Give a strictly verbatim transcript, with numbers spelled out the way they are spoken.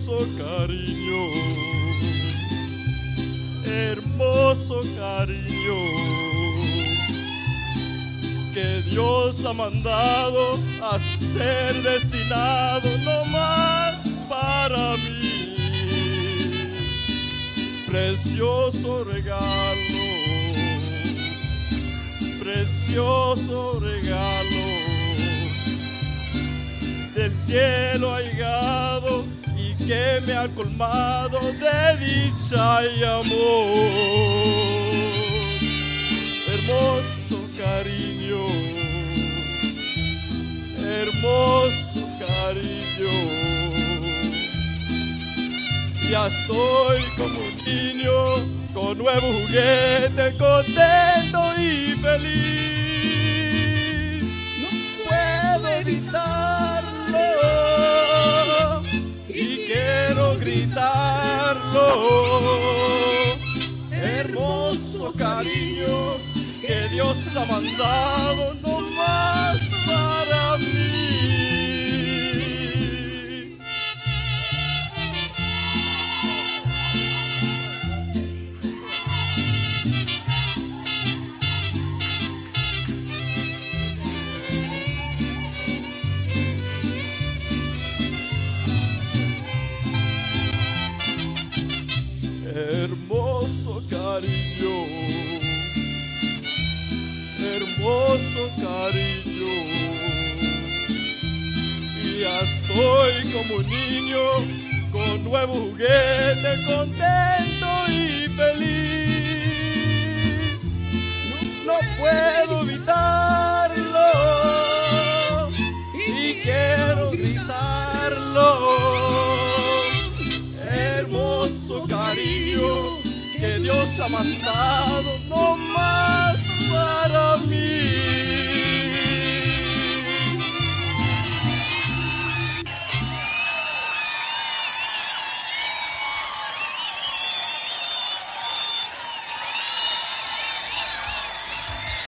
hermoso cariño, hermoso cariño, que Dios ha mandado a ser destinado no más para mí. Precioso regalo, precioso regalo, del cielo ha llegado y que me ha colmado de dicha y amor. Hermoso cariño, hermoso cariño, ya estoy como un niño con nuevo juguete, contento y feliz. No puedo evitarlo y quiero gritarlo. Hermoso cariño que Dios ha mandado no más para mí. Hermoso cariño, hermoso cariño, y ya estoy como un niño con nuevo juguete, contento y feliz. No, no puedo evitarlo y quiero gritarlo. Hermoso cariño que Dios ha mandado no más para mí.